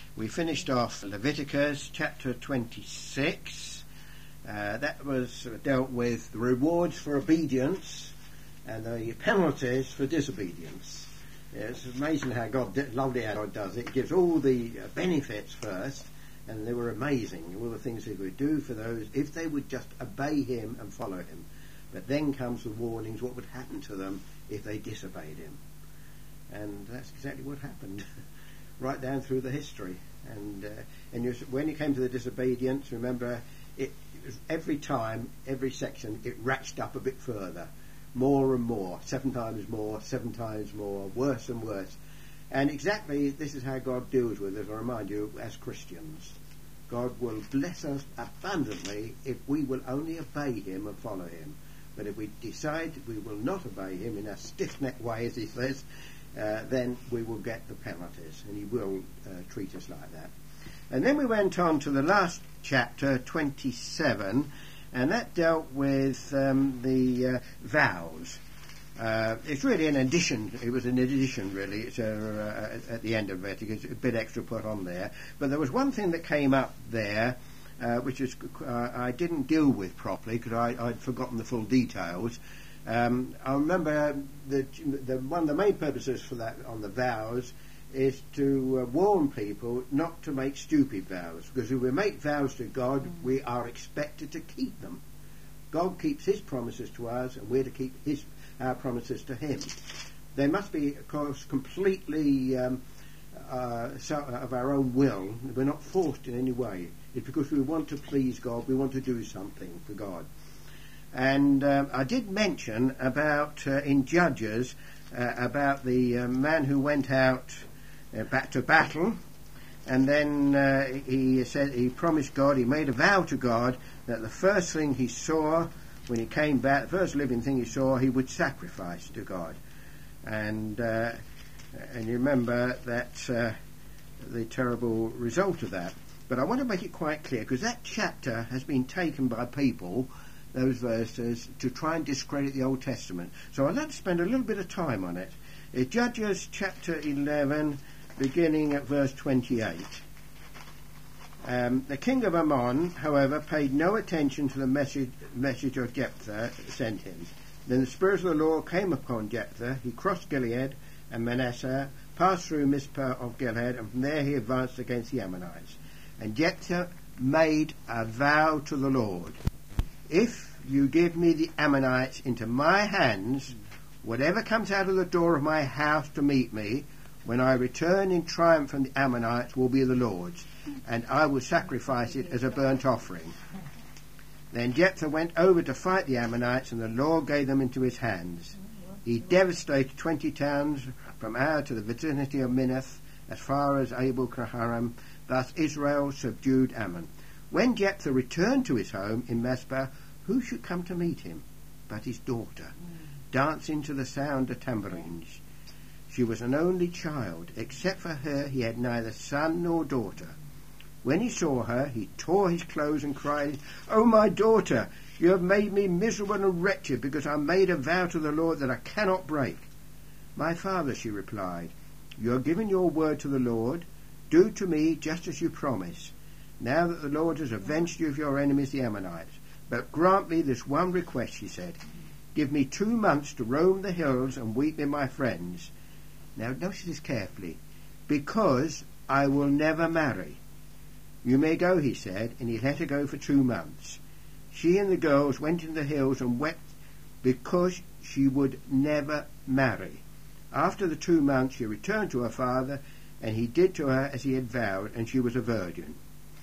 We finished off Leviticus chapter 26. That was dealt with the rewards for obedience and the penalties for disobedience. It's amazing how lovely how God does it. It gives all the benefits first, and they were amazing, all the things He would do for those if they would just obey Him and follow Him. But then comes the warnings, what would happen to them if they disobeyed Him. And that's exactly what happened, right down through the history. And when you came to the disobedience, remember, it was every time, every section, it ratcheted up a bit further. More and more, 7 times more, worse and worse. And exactly this is how God deals with us, I remind you, as Christians. God will bless us abundantly if we will only obey Him and follow Him. But if we decide we will not obey Him in a stiff-necked way, as He says, then we will get the penalties, and He will treat us like that. And then we went on to the last chapter, 27, and that dealt with the vows. It's really an addition. It was an addition, really. It's at the end of it. It's a bit extra put on there. But there was one thing that came up there, which is I didn't deal with properly because I'd forgotten the full details. I remember one of the main purposes for that on the vows is to warn people not to make stupid vows, because if we make vows to God, we are expected to keep them. God keeps His promises to us, and we're to keep our promises to Him. They must be, of course, completely of our own will. We're not forced in any way. It's because we want to please God, we want to do something for God. And I did mention about in Judges about the man who went out back to battle, and then he said he promised God, he made a vow to God that the first thing he saw when he came back, the first living thing he saw, he would sacrifice to God. And you remember that the terrible result of that. But I want to make it quite clear, because that chapter has been taken by people, those verses, to try and discredit the Old Testament. So I'd like to spend a little bit of time on it. It's Judges chapter 11, beginning at verse 28. The king of Ammon, however, paid no attention to the message of Jephthah sent him. Then the Spirit of the Lord came upon Jephthah. He crossed Gilead and Manasseh, passed through Mizpah of Gilead, and from there he advanced against the Ammonites. And Jephthah made a vow to the Lord. If you give me the Ammonites into my hands, whatever comes out of the door of my house to meet me, when I return in triumph from the Ammonites, will be the Lord's, and I will sacrifice it as a burnt offering. Then Jephthah went over to fight the Ammonites, and the Lord gave them into his hands. He devastated 20 towns from Ar to the vicinity of Minnith, as far as Abel Keharim. Thus Israel subdued Ammon. When Jephthah returned to his home in Mizpah, who should come to meet him but his daughter, dancing to the sound of tambourines? She was an only child. Except for her, he had neither son nor daughter. When he saw her, he tore his clothes and cried, "Oh, my daughter, you have made me miserable and wretched, because I made a vow to the Lord that I cannot break." "My father," she replied, "you have given your word to the Lord. Do to me just as you promised. Now that the Lord has avenged you of your enemies, the Ammonites. But grant me this one request," she said. "Give me 2 months to roam the hills and weep with my friends." Now notice this carefully. "Because I will never marry." "You may go," he said, and he let her go for 2 months. She and the girls went in the hills and wept because she would never marry. After the 2 months she returned to her father, and he did to her as he had vowed, and she was a virgin.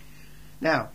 Now,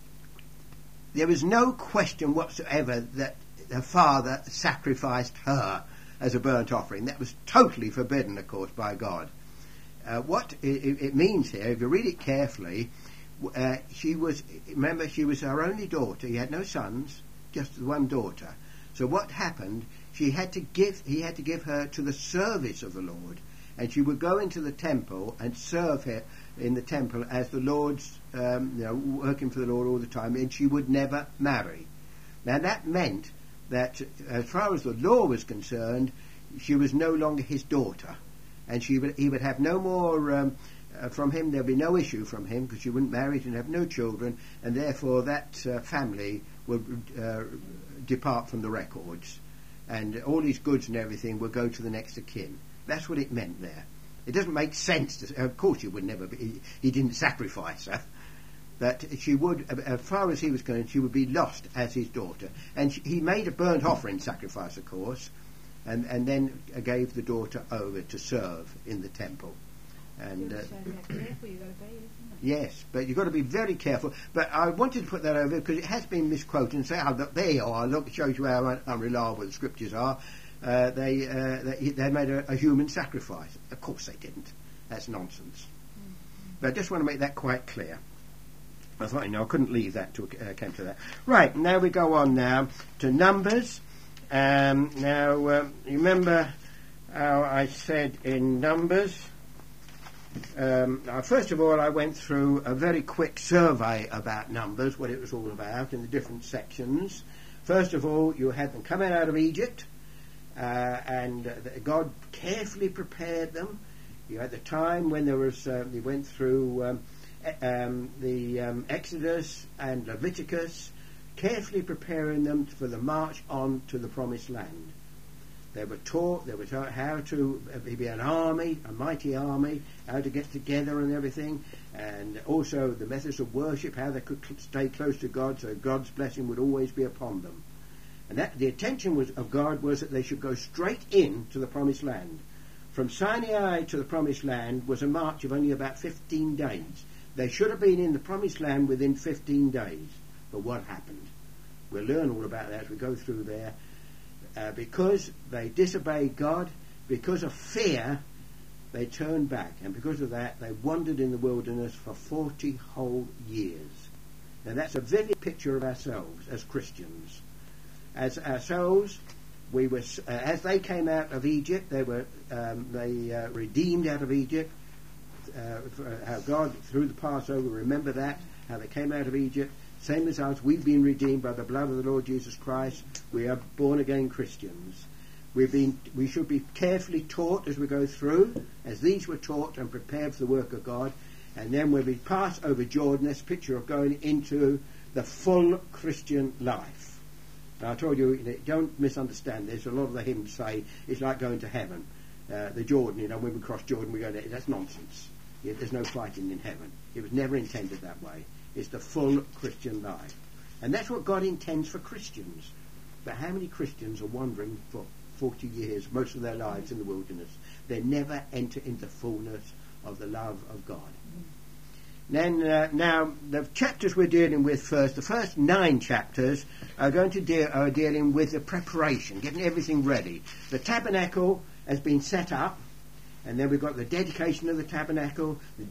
there was no question whatsoever that her father sacrificed her as a burnt offering. That was totally forbidden, of course, by God. What it means here, if you read it carefully, she was our only daughter. He had no sons, just one daughter. So what happened? He had to give her to the service of the Lord, and she would go into the temple and serve her in the temple as the Lord's, working for the Lord all the time, and she would never marry. Now that meant that, as far as the law was concerned, she was no longer his daughter, and he would have no more from him. There'll be no issue from him because she wouldn't marry and have no children, and therefore that family would depart from the records, and all his goods and everything will go to the next of kin. That's what it meant there. It doesn't make sense. Of course, he would never be. He didn't sacrifice her. That she would, as far as he was concerned, she would be lost as his daughter. And he made a burnt offering sacrifice, of course, and then gave the daughter over to serve in the temple. And yes, but you've got to be very careful. But I wanted to put that over because it has been misquoted and say, "Oh, look, there you are. Look, it shows you how unreliable the scriptures are." They made a human sacrifice. Of course, they didn't. That's nonsense. But I just want to make that quite clear. I thought, I couldn't leave that till came to that. Right, now we go on now to Numbers. You remember how I said in Numbers, first of all I went through a very quick survey about Numbers, what it was all about in the different sections. First of all, you had them coming out of Egypt, and God carefully prepared them. You had the time when there was, they went through the Exodus and Leviticus, carefully preparing them for the march on to the promised land. They were taught how to be an army, a mighty army, how to get together and everything, and also the methods of worship, how they could stay close to God so God's blessing would always be upon them. And that the intention of God was that they should go straight in to the promised land. From Sinai to the promised land was a march of only about 15 days. They should have been in the promised land within 15 days. But what happened? We'll learn all about that as we go through there. Because they disobeyed God, because of fear, they turned back. And because of that, they wandered in the wilderness for 40 whole years. Now that's a vivid picture of ourselves as Christians. As ourselves, we were, as they came out of Egypt, they were redeemed out of Egypt. How God, through the Passover, remember that, how they came out of Egypt. Same as us, we've been redeemed by the blood of the Lord Jesus Christ. We are born again Christians. We should be carefully taught as we go through, as these were taught and prepared for the work of God. And then when we pass over Jordan, this picture of going into the full Christian life. Now, I told you, don't misunderstand this. A lot of the hymns say it's like going to heaven. The Jordan, when we cross Jordan, we go there. That's nonsense. There's no fighting in heaven. It was never intended that way. It's the full Christian life. And that's what God intends for Christians. But how many Christians are wandering for 40 years, most of their lives in the wilderness? They never enter into the fullness of the love of God. Then, now, the chapters we're dealing with first, the first 9 chapters are dealing with the preparation, getting everything ready. The tabernacle has been set up, and then we've got the dedication of the tabernacle, the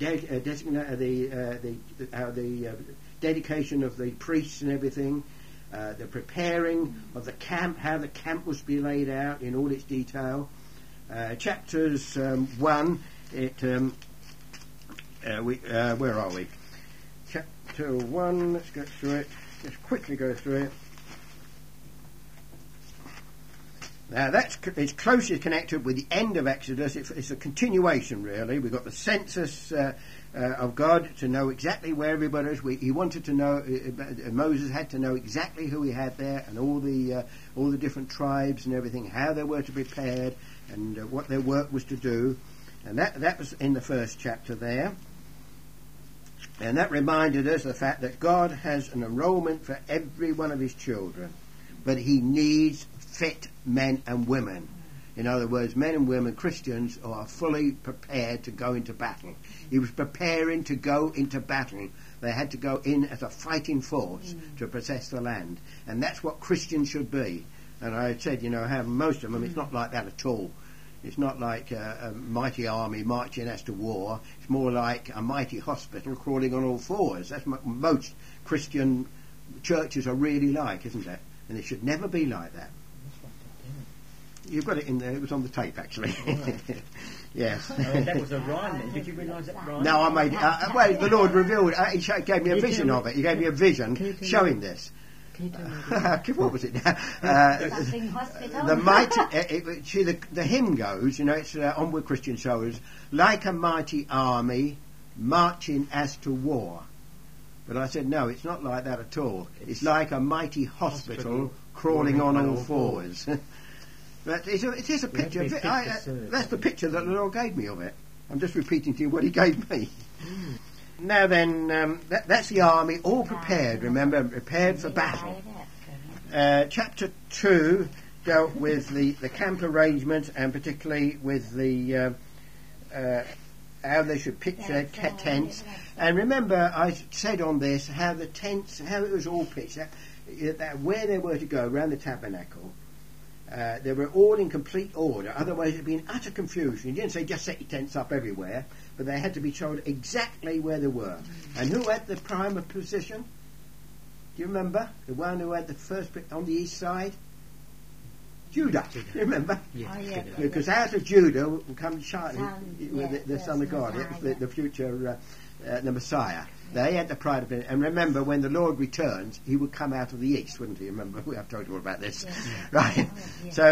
dedication of the priests and everything, the preparing of the camp, how the camp was to be laid out in all its detail. Chapters 1, where are we? Chapter 1, let's go through it. Just quickly go through it. Now it's closely connected with the end of Exodus. It's a continuation, really. We've got the census of God to know exactly where everybody is. He wanted to know. Moses had to know exactly who he had there, and all the different tribes and everything, how they were to be prepared, and what their work was to do. And that was in the first chapter there. And that reminded us of the fact that God has an enrollment for every one of his children, but he needs fit men and women. In other words, men and women, Christians, who are fully prepared to go into battle. He was preparing to go into battle. They had to go in as a fighting force to possess the land. And that's what Christians should be. And I said, how most of them, it's not like that at all. It's not like a mighty army marching as to war. It's more like a mighty hospital crawling on all fours. That's what most Christian churches are really like, isn't it? And it should never be like that. You've got it in there. It was on the tape, actually. Yes. That was a rhyme then. Did you realise that rhyme? No, I made it. Well, the Lord revealed. He gave me a vision of it. He gave me a vision showing this. Can you tell me again? What was it now? Something hospital. The mighty, see, the hymn goes, it's Onward Christian Soldiers, like a mighty army marching as to war. But I said, no, it's not like that at all. It's like a mighty hospital crawling on all fours. But it is a picture. That's the picture that the Lord gave me of it. I'm just repeating to you what he gave me. Now then, that's the army, all prepared, remember, prepared for battle. Chapter 2 dealt with the camp arrangements, and particularly with the how they should pitch their tents. And remember, I said on this how the tents, how it was all pitched, where they were to go around the tabernacle. They were all in complete order, otherwise it would be in utter confusion. You didn't say just set your tents up everywhere, but they had to be told exactly where they were. And who had the prime position? Do you remember? The one who had the first bit on the east side? Judah. Do you remember? Yes. Oh, yeah. Because out of Judah will come Charlie, the Son of God. It was the future, the Messiah. They had the pride of it. And remember, when the Lord returns, he would come out of the east, wouldn't he? Remember, I've told you all about this. Yes. Right. Oh, yeah. So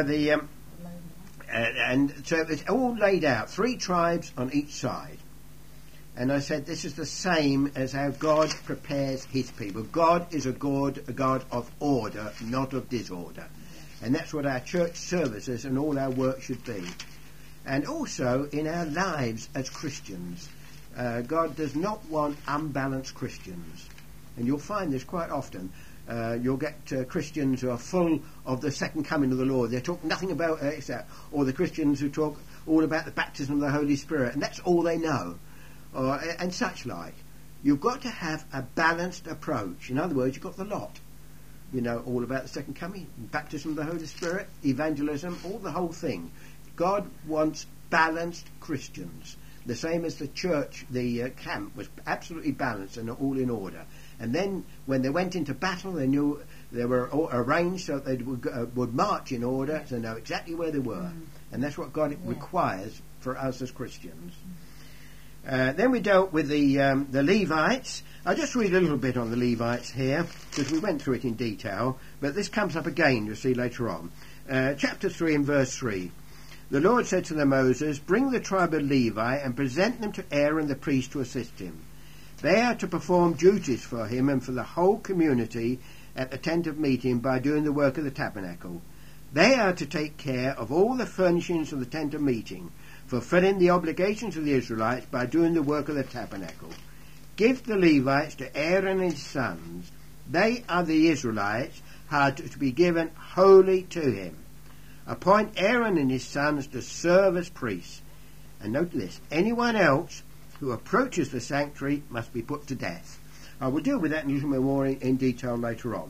and so it's all laid out, 3 tribes on each side. And I said this is the same as how God prepares his people. God is a God of order, not of disorder. And that's what our church services and all our work should be. And also in our lives as Christians, God does not want unbalanced Christians. And you'll find this quite often. You'll get Christians who are full of the second coming of the Lord. They talk nothing about except, or the Christians who talk all about the baptism of the Holy Spirit, and that's all they know, and such like. You've got to have a balanced approach. In other words, you've got the lot. All about the second coming, baptism of the Holy Spirit, evangelism, all the whole thing. God wants balanced Christians. The same as the church, the camp was absolutely balanced and all in order. And then when they went into battle, they knew they were all arranged so that they would march in order to know exactly where they were. And that's what God requires for us as Christians. Then we dealt with the Levites. I'll just read a little bit on the Levites here, because we went through it in detail, but this comes up again, you'll see later on. Chapter 3 and verse 3. The Lord said to Moses, "Bring the tribe of Levi and present them to Aaron the priest to assist him. They are to perform duties for him and for the whole community at the tent of meeting by doing the work of the tabernacle. They are to take care of all the furnishings of the tent of meeting, fulfilling the obligations of the Israelites by doing the work of the tabernacle. Give the Levites to Aaron and his sons. They are the Israelites, are to be given wholly to him. Appoint Aaron and his sons to serve as priests." And note this, anyone else who approaches the sanctuary must be put to death. I will deal with that in a little bit more in detail later on.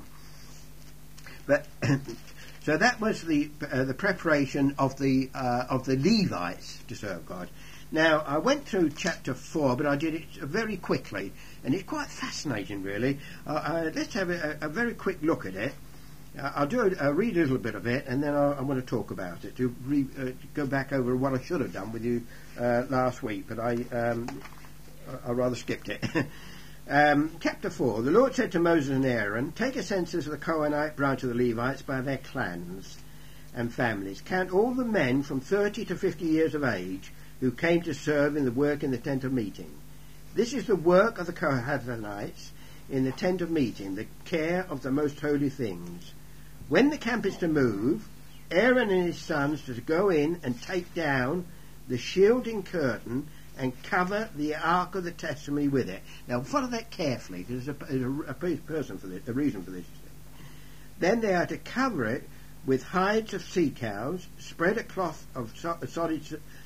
But so that was the preparation of the Levites to serve God. Now, I went through chapter 4, but I did it very quickly, and it's quite fascinating, really. Let's have a very quick look at it. I'll read a little bit of it, and then I want to talk about it, to go back over what I should have done with you last week, but I rather skipped it. Chapter 4. The Lord said to Moses and Aaron, "Take a census of the Kohanite branch of the Levites by their clans and families. Count all the men from 30 to 50 years of age who came to serve in the work in the tent of meeting. This is the work of the Kohathites in the tent of meeting, the care of the most holy things. When the camp is to move, Aaron and his sons are to go in and take down the shielding curtain and cover the ark of the testimony with it." Now follow that carefully, because there's a reason for this. Then they are to cover it with hides of sea cows, spread a cloth of solid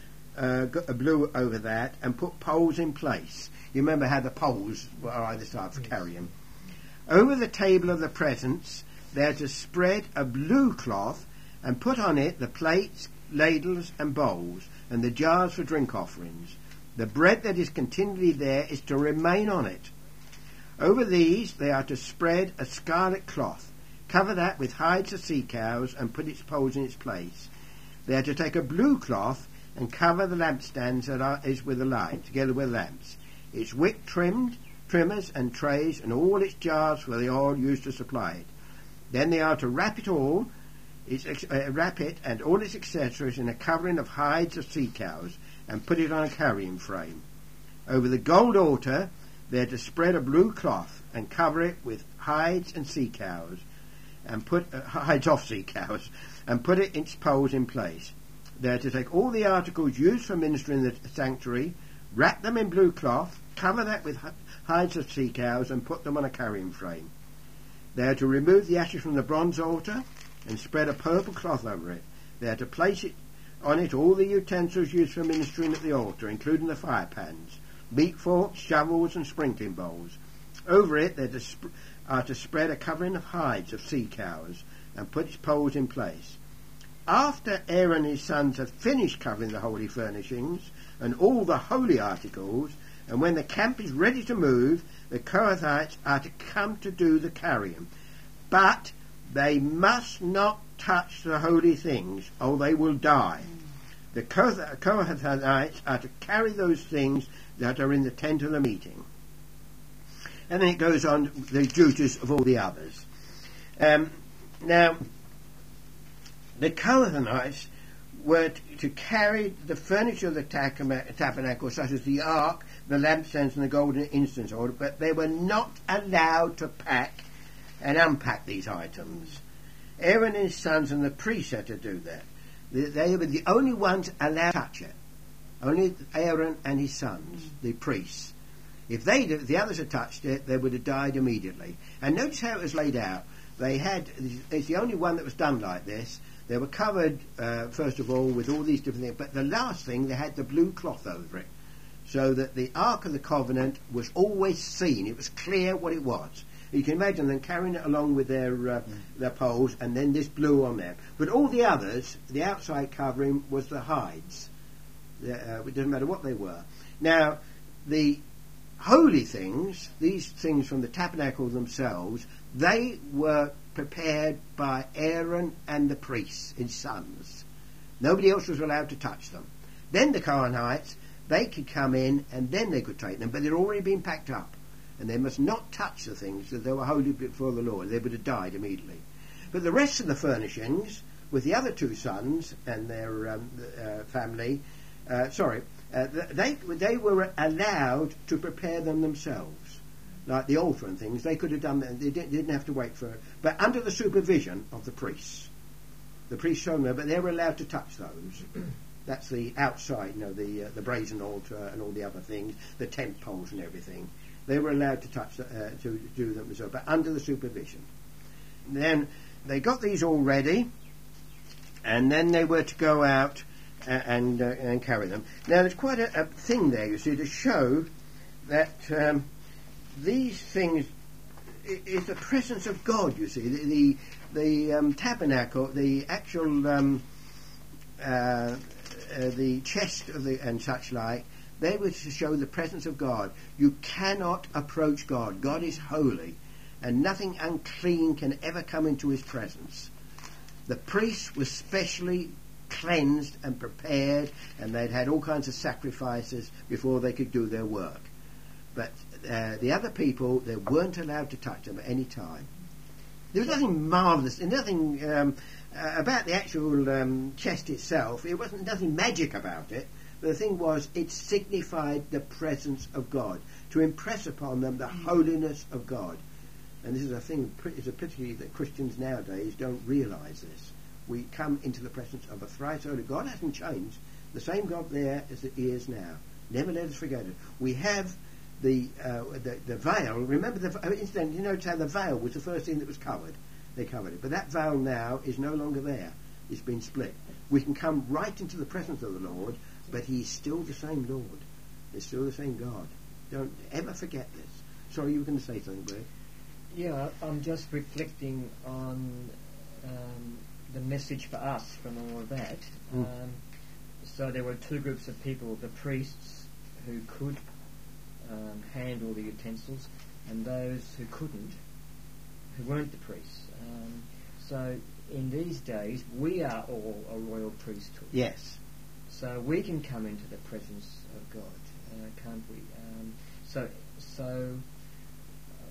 blue over that, and put poles in place. You remember how the poles were either side for carrying. Over the table of the presence, they are to spread a blue cloth and put on it the plates, ladles and bowls, and the jars for drink offerings. The bread that is continually there is to remain on it. Over these they are to spread a scarlet cloth, cover that with hides of sea cows, and put its poles in its place. They are to take a blue cloth and cover the lampstands that is with the light, together with lamps, its wick trimmed, trimmers and trays, and all its jars for the oil used to supply it. Then they are to wrap it and all its accessories in a covering of hides of sea cows and put it on a carrying frame. Over the gold altar they are to spread a blue cloth and cover it with hides and sea cows and put hides off sea cows and put its poles in place. They are to take all the articles used for ministry in the sanctuary, wrap them in blue cloth, cover that with hides of sea cows and put them on a carrying frame. They are to remove the ashes from the bronze altar and spread a purple cloth over it. They are to place on it all the utensils used for ministering at the altar, including the fire pans, meat forks, shovels and sprinkling bowls. Over it they are to spread a covering of hides of sea cows and put its poles in place. After Aaron and his sons have finished covering the holy furnishings and all the holy articles, and when the camp is ready to move, the Kohathites are to come to do the carrying. But they must not touch the holy things, or they will die. The Kohathites are to carry those things that are in the tent of the meeting. And then it goes on the duties of all the others. Now, the Kohathites were to carry the furniture of the tabernacle, such as the ark, the lampstands and the golden incense oil, but they were not allowed to pack and unpack these items. Aaron and his sons and the priests had to do that. They were the only ones allowed to touch it. Only Aaron and his sons, the priests. If the others had touched it, they would have died immediately. And notice how it was laid out. It's the only one that was done like this. They were covered, first of all, with all these different things. But the last thing, they had the blue cloth over it, so that the Ark of the Covenant was always seen. It was clear what it was. You can imagine them carrying it along with their poles, and then this blue on there. But all the others, the outside covering was the hides. It doesn't matter what they were. Now, the holy things, these things from the tabernacle themselves, they were prepared by Aaron and the priests, his sons. Nobody else was allowed to touch them. Then the Kohathites, they could come in and then they could take them, but they'd already been packed up, and they must not touch the things that they were holy before the Lord. They would have died immediately. But the rest of the furnishings, with the other two sons and their family, they were allowed to prepare them themselves, like the altar and things. They could have done that. They didn't have to wait for it, but under the supervision of the priests. The priests showed them, but they were allowed to touch those. That's the outside, the brazen altar and all the other things, the tent poles and everything. They were allowed to touch to do them themselves, but under the supervision. And then they got these all ready, and then they were to go out and carry them. Now there's quite a thing there, you see, to show that these things is the presence of God. You see, the tabernacle, the actual the chest of and such like, they were to show the presence of God. You cannot approach God. God is holy, and nothing unclean can ever come into his presence. The priests were specially cleansed and prepared, and they'd had all kinds of sacrifices before they could do their work. But the other people, they weren't allowed to touch them at any time. There was nothing marvellous, nothing about the actual chest itself. It wasn't nothing magic about it. But the thing was, it signified the presence of God, to impress upon them the holiness of God. And this is a thing, it's a pity that Christians nowadays don't realise this. We come into the presence of a thrice holy God. Hasn't changed. The same God there as it is now. Never let us forget it. We have the veil. Remember, incidentally, you notice how the veil was the first thing that was covered. They covered it. But that veil now is no longer there. It's been split. We can come right into the presence of the Lord, but he's still the same Lord. He's still the same God. Don't ever forget this. Sorry, you were going to say something, Greg? Yeah, I'm just reflecting on the message for us from all of that. So there were two groups of people, the priests who could handle the utensils, and those who couldn't, who weren't the priests. So in these days, we are all a royal priesthood. Yes. So we can come into the presence of God, can't we? So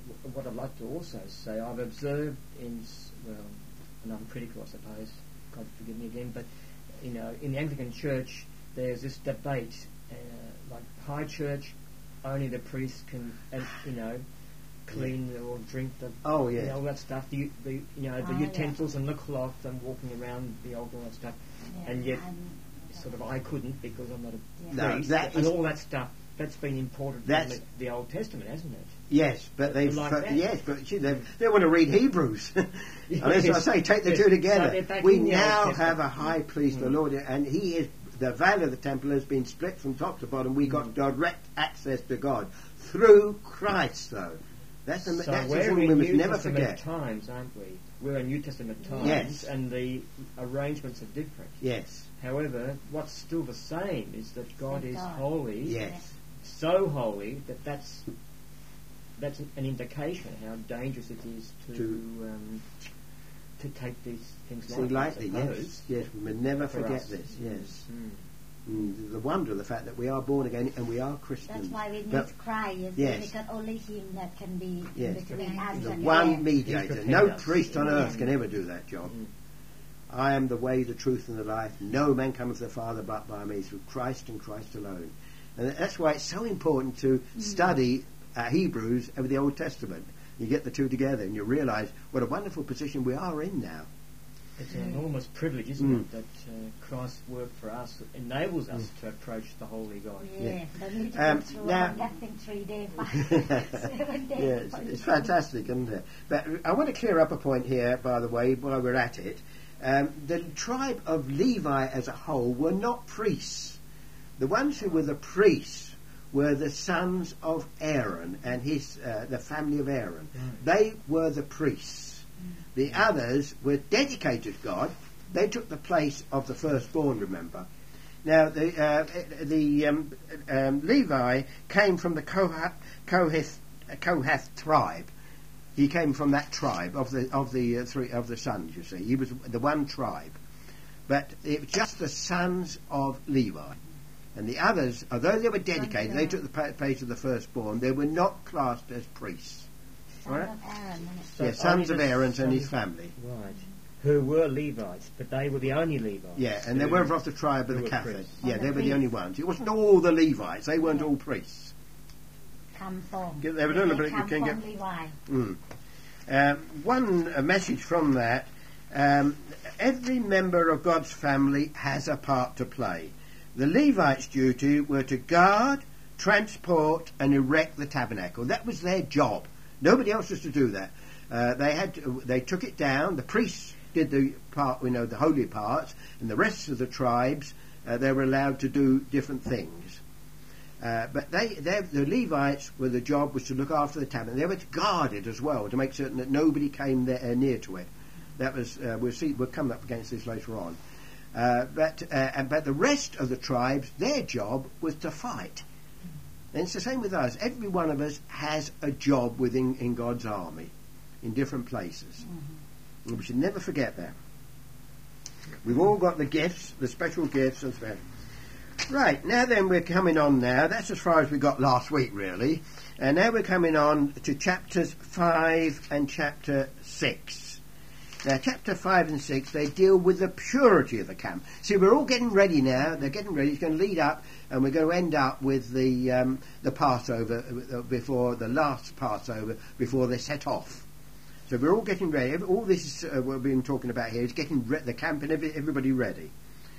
what I'd like to also say, I've observed and I'm critical, I suppose, God forgive me again, but, in the Anglican Church, there's this debate, like high church, only the priest can, clean or drink the, all that stuff, the utensils and the cloth and walking around the altar and all that stuff, and yet, sort of, I couldn't because I'm not a priest, and all that stuff. That's been imported from the Old Testament, hasn't it? Yes, but they want to read Hebrews. Yes. As I say, take the two together. So we now have a high priest, the Lord, and he is the veil of the temple has been split from top to bottom. We got direct access to God through Christ, though. That's the thing we must never forget. Times, aren't we? We're in New Testament times, and the arrangements are different. Yes. However, what's still the same is that God is holy. Yes. So holy that that's an indication how dangerous it is to take these things lightly. Yes, we must never forget this. Yes, the wonder of the fact that we are born again and we are Christians. That's why we need Christ. Because only Him that can be between us the and one mediator. No priest on earth can ever do that job. I am the way, the truth, and the life. No man cometh to the Father but by me, through Christ and Christ alone. And that's why it's so important to study Hebrews over the Old Testament. You get the two together and you realise what a wonderful position we are in now. It's an enormous privilege, isn't it, that Christ's work for us enables us to approach the Holy God. Don't need to go through nothing 3 days, 7 days. It's fantastic, isn't it? But I want to clear up a point here, by the way, while we're at it. The tribe of Levi as a whole were not priests. The ones who were the priests were the sons of Aaron and the family of Aaron. They were the priests. The others were dedicated to God. They took the place of the firstborn, remember. Now, the Levi came from the Kohath tribe. He came from that tribe of the sons. You see, he was the one tribe, but it was just the sons of Levi, and the others, although they were dedicated, they took the place of the firstborn. They were not classed as priests. Sons of Aaron. So sons of Aaron and his family. Right. Who were Levites, but they were the only Levites. Yeah, and they were of the tribe of the Kohath. Yeah, they were the only ones. It wasn't all the Levites. They weren't all priests. Come from. They were doing Levi. One message from that, every member of God's family has a part to play. The Levites' duty were to guard, transport and erect the tabernacle. That was their job. Nobody else was to do that. They took it down. The priests did the part, the holy parts, and the rest of the tribes, they were allowed to do different things. But the Levites, the job was to look after the tabernacle. They were to guard it as well, to make certain that nobody came near to it. That was we'll come up against this later on. But the rest of the tribes, their job was to fight. And it's the same with us. Every one of us has a job in God's army, in different places. And we should never forget that. We've all got the gifts, the special gifts, and so. Right, now then we're coming on now. That's as far as we got last week, really. And now we're coming on to chapters 5 and chapter 6. Now, chapter 5 and 6, they deal with the purity of the camp. See, we're all getting ready now. They're getting ready. It's going to lead up, and we're going to end up with the Passover, before the last Passover, before they set off. So we're all getting ready. All this what we've been talking about here is getting the camp and everybody ready.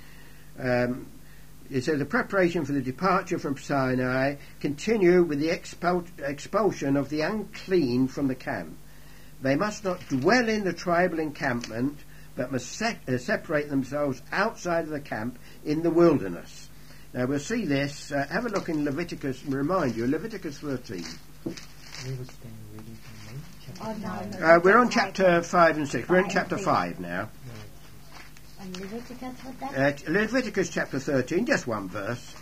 It says the preparation for the departure from Sinai continue with the expulsion of the unclean from the camp. They must not dwell in the tribal encampment, but must separate themselves outside of the camp in the wilderness. Now we'll see this. Have a look in Leviticus, and remind you, Leviticus 13. We're on chapter 5 and 6. We're in chapter 5 now. And Leviticus, what's that? Leviticus chapter 13, just one verse.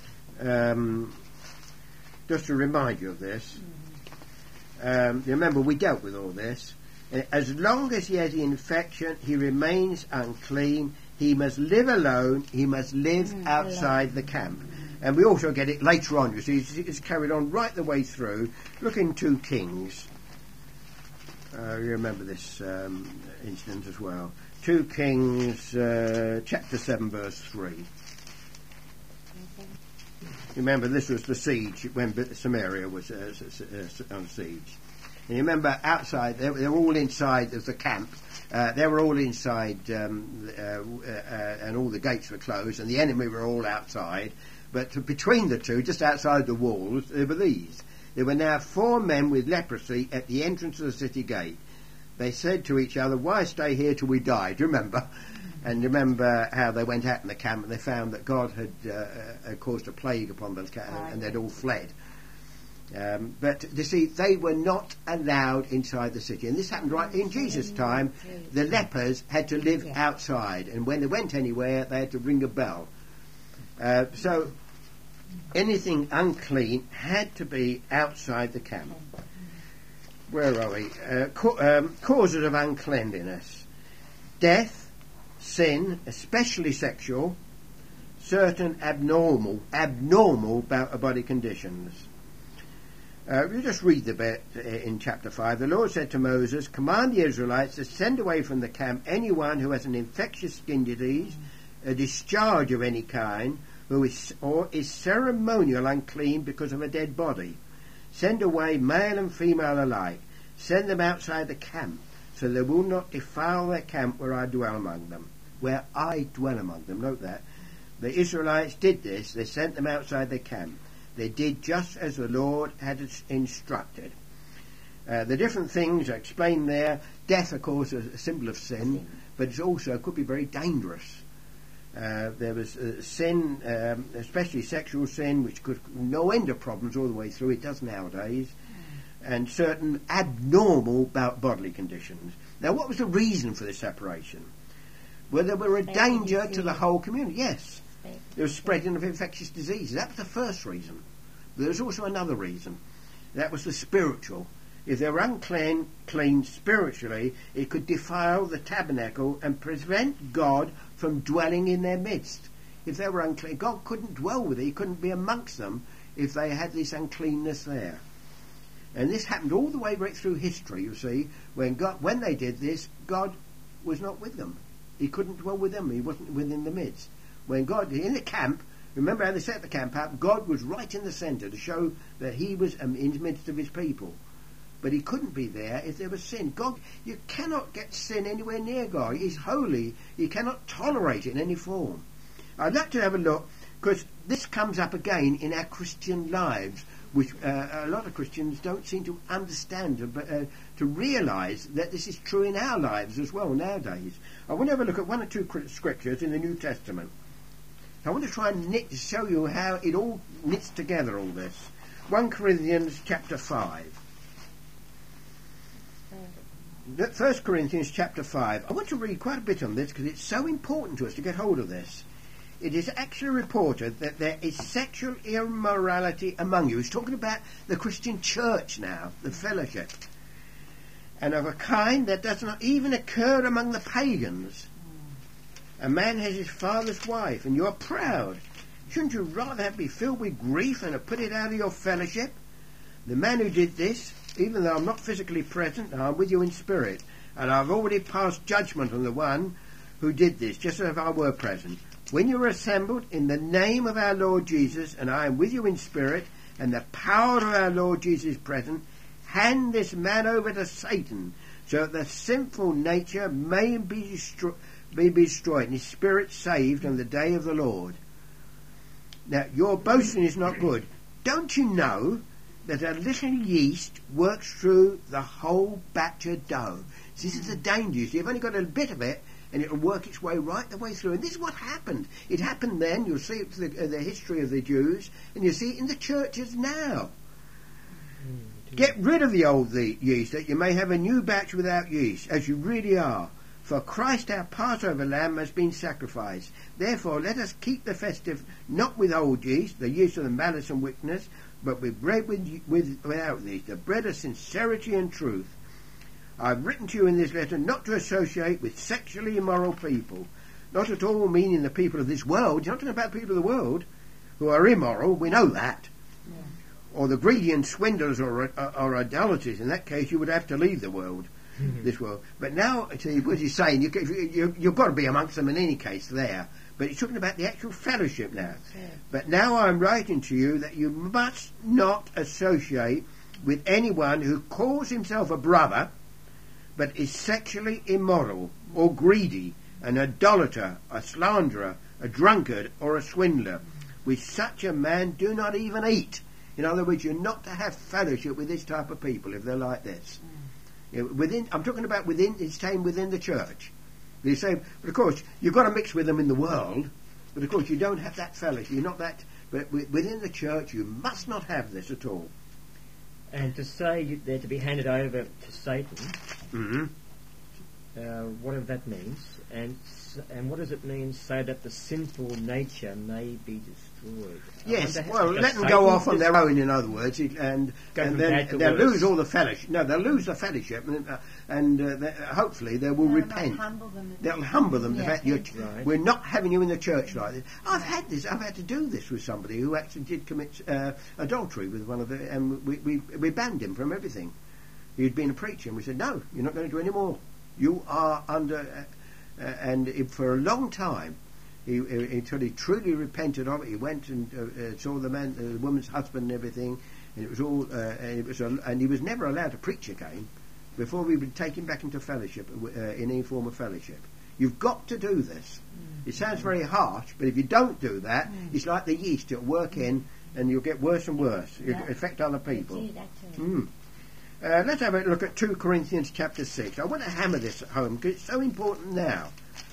Just to remind you of this. Remember, we dealt with all this. As long as he has the infection, he remains unclean. He must live alone. He must live outside the camp. And we also get it later on. You see, it's carried on right the way through. Look in 2 Kings. You remember this incident as well. 2 Kings chapter 7 verse 3. Remember, this was the siege when Samaria was on siege. And you remember outside, they were all inside of the camp. They were all inside, and all the gates were closed, and the enemy were all outside. But between the two, just outside the walls, there were these. There were now 4 men with leprosy at the entrance of the city gate. They said to each other, "Why stay here till we die?" Do you remember? And remember how they went out in the camp and they found that God had caused a plague upon the camp, and they'd all fled. But you see, they were not allowed inside the city. And this happened right in Jesus' time. The lepers had to live outside, and when they went anywhere, they had to ring a bell. So anything unclean had to be outside the camp. Where are we? Causes of uncleanliness: death, sin, especially sexual, certain abnormal body conditions. You just read the bit in chapter 5. The Lord said to Moses, "Command the Israelites to send away from the camp anyone who has an infectious skin disease, a discharge of any kind, or is ceremonial unclean because of a dead body. Send away male and female alike. Send them outside the camp, so they will not defile their camp where I dwell among them." Where I dwell among them. Note that. The Israelites did this. They sent them outside their camp. They did just as the Lord had instructed. The different things are explained there. Death, of course, is a symbol of sin, but it also could be very dangerous. There was sin, especially sexual sin, which could no end of problems all the way through. It does nowadays. And certain abnormal bodily conditions. Now, what was the reason for this separation? Well, they were a danger to the whole community. Yes, there was spreading of infectious diseases. That was the first reason. But there was also another reason. That was the spiritual. If they were unclean spiritually, it could defile the tabernacle and prevent God from dwelling in their midst. If they were unclean, God couldn't dwell with it. He couldn't be amongst them if they had this uncleanness there. And this happened all the way right through history, you see. When they did this, God was not with them. He couldn't dwell with them. He wasn't within the midst. When God, in the camp, remember how they set the camp up? God was right in the centre to show that he was in the midst of his people. But he couldn't be there if there was sin. God, you cannot get sin anywhere near God. He's holy. You cannot tolerate it in any form. I'd like to have a look, because this comes up again in our Christian lives, which a lot of Christians don't seem to understand, to realise that this is true in our lives as well nowadays. I want to have a look at 1 or 2 scriptures in the New Testament. I want to try and show you how it all knits together, all this. 1 Corinthians chapter 5. 1 Corinthians chapter 5. I want to read quite a bit on this because it's so important to us to get hold of this. It is actually reported that there is sexual immorality among you. He's talking about the Christian church now, the fellowship. And of a kind that does not even occur among the pagans. A man has his father's wife, and you are proud. Shouldn't you rather be filled with grief and have put it out of your fellowship? The man who did this, even though I'm not physically present, I'm with you in spirit. And I've already passed judgment on the one who did this, just as if I were present. When you are assembled in the name of our Lord Jesus, and I am with you in spirit, and the power of our Lord Jesus is present, hand this man over to Satan, so that the sinful nature may be destroyed, and his spirit saved on the day of the Lord. Now, your boasting is not good. Don't you know that a little yeast works through the whole batch of dough? This is the danger. You've only got a bit of it, and it'll work its way right the way through. And this is what happened. It happened then. You'll see it through the history of the Jews, and you'll see it in the churches now. Get rid of the old yeast, that you may have a new batch without yeast, as you really are. For Christ our Passover lamb has been sacrificed. Therefore let us keep the festive not with old yeast, the yeast of the malice and wickedness, but with bread without these, the bread of sincerity and truth. I've written to you in this letter not to associate with sexually immoral people, not at all meaning the people of this world. You're not talking about people of the world who are immoral, we know that. Yeah. Or the greedy and swindlers or idolaters. In that case you would have to leave the world. this world. But now, see, what he's saying, you've got to be amongst them in any case there. But he's talking about the actual fellowship now. But now I'm writing to you that you must not associate with anyone who calls himself a brother, but is sexually immoral or greedy, an idolater, a slanderer, a drunkard, or a swindler. With such a man do not even eat. In other words, you're not to have fellowship with this type of people if they're like this. I'm talking about within. It's staying within the church. You say, but of course, you've got to mix with them in the world, but of course you don't have that fellowship. You're not that. But within the church, you must not have this at all. And to say they're to be handed over to Satan, whatever that means, and what does it mean, so that the sinful nature may be destroyed? Yes, well, let them go off on their own, in other words, and then they'll lose all the fellowship. No, they'll lose the fellowship, and hopefully they will repent. They'll humble them. Yes, The fact we're not having you in the church like this. I've had to do this with somebody who actually did commit adultery with one of the, and we banned him from everything. He'd been a preacher, and we said, no, you're not going to do any more. You are under... and for a long time, until he truly repented of it, he went and saw the woman's husband and everything, and it was all, and he was never allowed to preach again before we would take him back into fellowship, in any form of fellowship. You've got to do this. It sounds very harsh, but if you don't do that, it's like the yeast; it'll work in, and you'll get worse and worse. It'll affect other people. Let's have a look at 2 Corinthians chapter 6. I want to hammer this at home because it's so important now.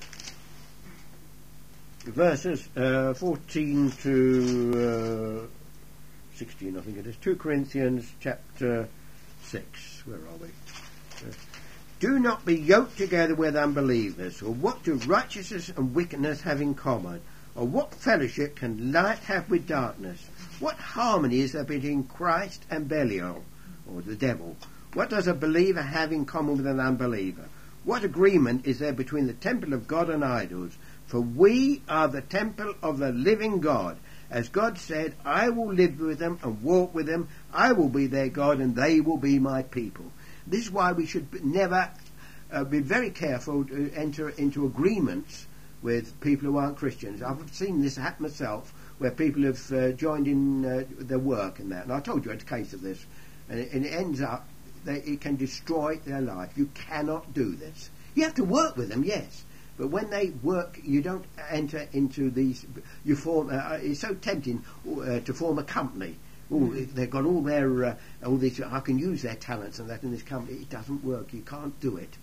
Verses 14 to 16, I think it is. 2 Corinthians chapter 6. Where are we? Do not be yoked together with unbelievers. Or what do righteousness and wickedness have in common? Or what fellowship can light have with darkness? What harmony is there between Christ and Belial, or the devil? What does a believer have in common with an unbeliever? What agreement is there between the temple of God and idols? For we are the temple of the living God. As God said, I will live with them and walk with them. I will be their God and they will be my people. This is why we should never be very careful to enter into agreements with people who aren't Christians. I've seen this happen myself, where people have joined in their work and that. And I told you I had a case of this. And it ends up, it can destroy their life. You cannot do this. You have to work with them, yes. But when they work, you don't enter into these. You form. It's so tempting to form a company. They've got all their all these. I can use their talents and that in this company. It doesn't work. You can't do it.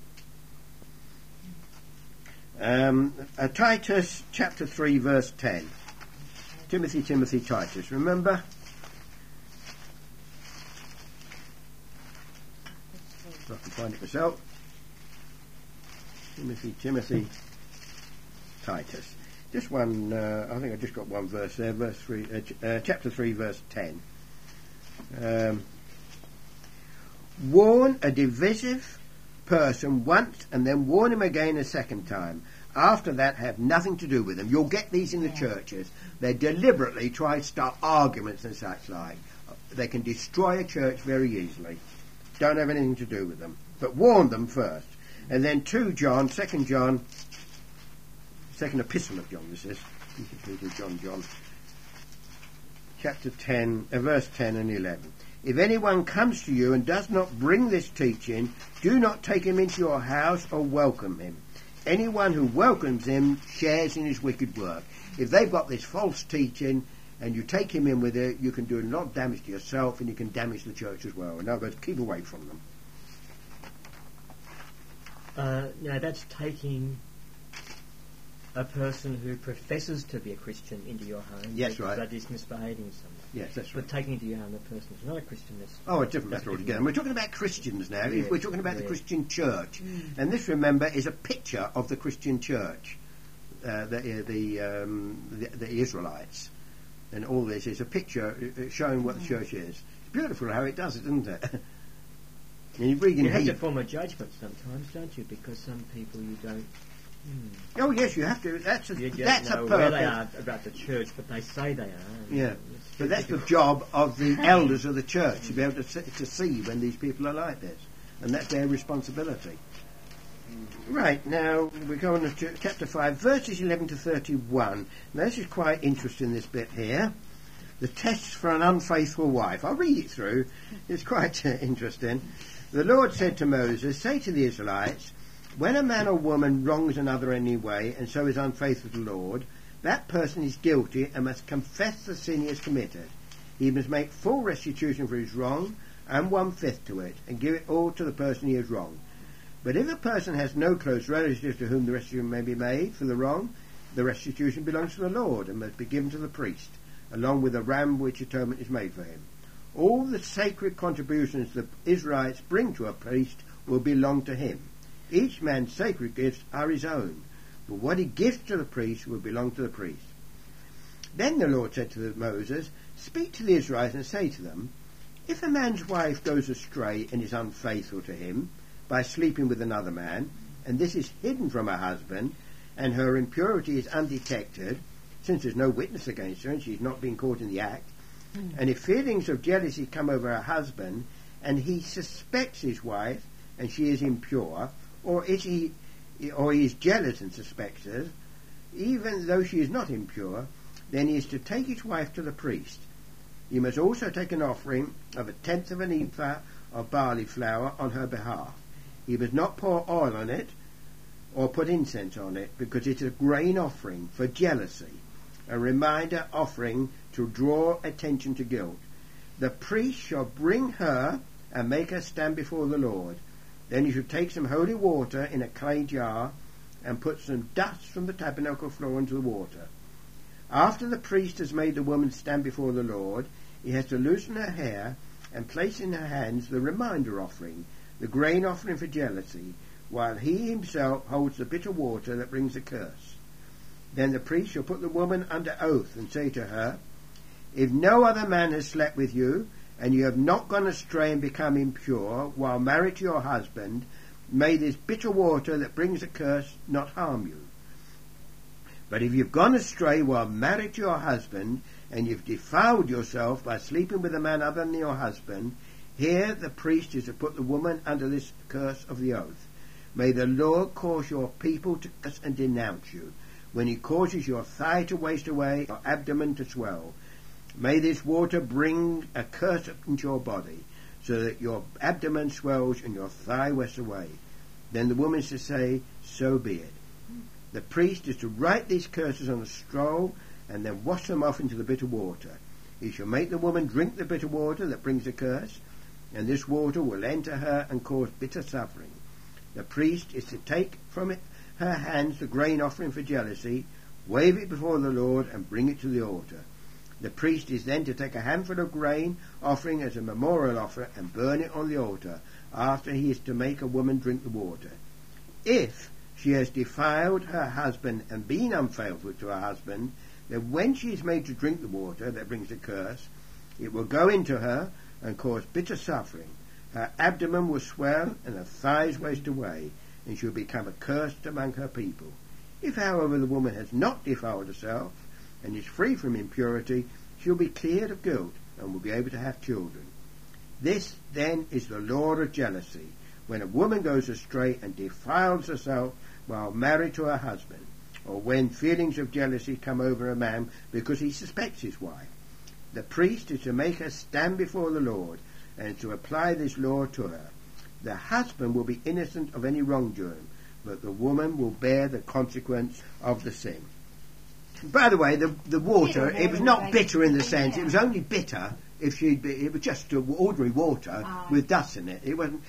Titus chapter 3 verse 10. Timothy, Titus. Remember. I can find it myself. Timothy, Titus. This one, I think I just got one verse there, verse 3, chapter 3, verse 10. Warn a divisive person once and then warn him again a second time. After that, have nothing to do with them. You'll get these in the churches. They deliberately try to start arguments and such like. They can destroy a church very easily. Don't have anything to do with them. But warn them first. And then 2 John, 2 John, second epistle of John, this is. John. Chapter 10, verse 10 and 11. If anyone comes to you and does not bring this teaching, do not take him into your house or welcome him. Anyone who welcomes him shares in his wicked work. If they've got this false teaching and you take him in with it, you can do a lot of damage to yourself and you can damage the church as well. In other words, keep away from them. Now that's taking a person who professes to be a Christian into your home. Yes, right. That is misbehaving somewhat. Yes, that's right. But taking into your home a person who's not a Christian. A different matter altogether. We're talking about Christians now. Yes, we're talking about the Christian church. And this, remember, is a picture of the Christian church, the Israelites. And all this is a picture showing what the church is. It's beautiful how it does it, isn't it? You have to form a judgment sometimes, don't you? Because some people you don't. Oh yes, you have to. That's a know where they are about the church, but they say they are. Yeah, but that's the job of the elders of the church to be able to see when these people are like this. and that's their responsibility. Right, now we go on to chapter 5, verses 11 to 31. Now this is quite interesting, this bit here. The tests for an unfaithful wife. I'll read it through. It's quite interesting. The Lord said to Moses, say to the Israelites, when a man or woman wrongs another in any way and so is unfaithful to the Lord, that person is guilty and must confess the sin he has committed. He must make full restitution for his wrong and 1/5 to it, and give it all to the person he has wronged. But if a person has no close relatives to whom the restitution may be made for the wrong, the restitution belongs to the Lord and must be given to the priest, along with a ram which atonement is made for him. All the sacred contributions the Israelites bring to a priest will belong to him. Each man's sacred gifts are his own, but what he gives to the priest will belong to the priest. Then the Lord said to Moses, speak to the Israelites and say to them, if a man's wife goes astray and is unfaithful to him by sleeping with another man, and this is hidden from her husband, and her impurity is undetected, since there's no witness against her and she's not been caught in the act, and if feelings of jealousy come over her husband, and he suspects his wife, and she is impure, or he is jealous and suspects her, even though she is not impure, then he is to take his wife to the priest. He must also take an offering of 1/10 of an ephah of barley flour on her behalf. He must not pour oil on it or put incense on it, because it is a grain offering for jealousy, a reminder offering to draw attention to guilt. The priest shall bring her and make her stand before the Lord. Then he should take some holy water in a clay jar and put some dust from the tabernacle floor into the water. After the priest has made the woman stand before the Lord, he has to loosen her hair and place in her hands the reminder offering, the grain offering for jealousy, while he himself holds the bitter water that brings a curse. Then the priest shall put the woman under oath and say to her, if no other man has slept with you, and you have not gone astray and become impure while married to your husband, may this bitter water that brings a curse not harm you. But if you've gone astray while married to your husband, and you've defiled yourself by sleeping with a man other than your husband, here the priest is to put the woman under this curse of the oath. May the Lord cause your people to curse and denounce you, when he causes your thigh to waste away, your abdomen to swell. May this water bring a curse into your body, so that your abdomen swells and your thigh wastes away. Then the woman is to say, so be it. The priest is to write these curses on a scroll and then wash them off into the bitter water. He shall make the woman drink the bitter water that brings a curse, and this water will enter her and cause bitter suffering. The priest is to take from her hands the grain offering for jealousy, wave it before the Lord, and bring it to the altar. The priest is then to take a handful of grain offering as a memorial offer and burn it on the altar, after he is to make a woman drink the water. If she has defiled her husband and been unfaithful to her husband, then when she is made to drink the water that brings a curse, it will go into her and cause bitter suffering. Her abdomen will swell and her thighs waste away, and she will become accursed among her people. If, however, the woman has not defiled herself and is free from impurity, she will be cleared of guilt and will be able to have children. This, then, is the law of jealousy, when a woman goes astray and defiles herself while married to her husband, or when feelings of jealousy come over a man because he suspects his wife. The priest is to make her stand before the Lord and to apply this law to her. The husband will be innocent of any wrongdoing, but the woman will bear the consequence of the sin. By the way, the water, it was not bitter in the sense, it was only bitter if it was just ordinary water with dust in it. It wasn't,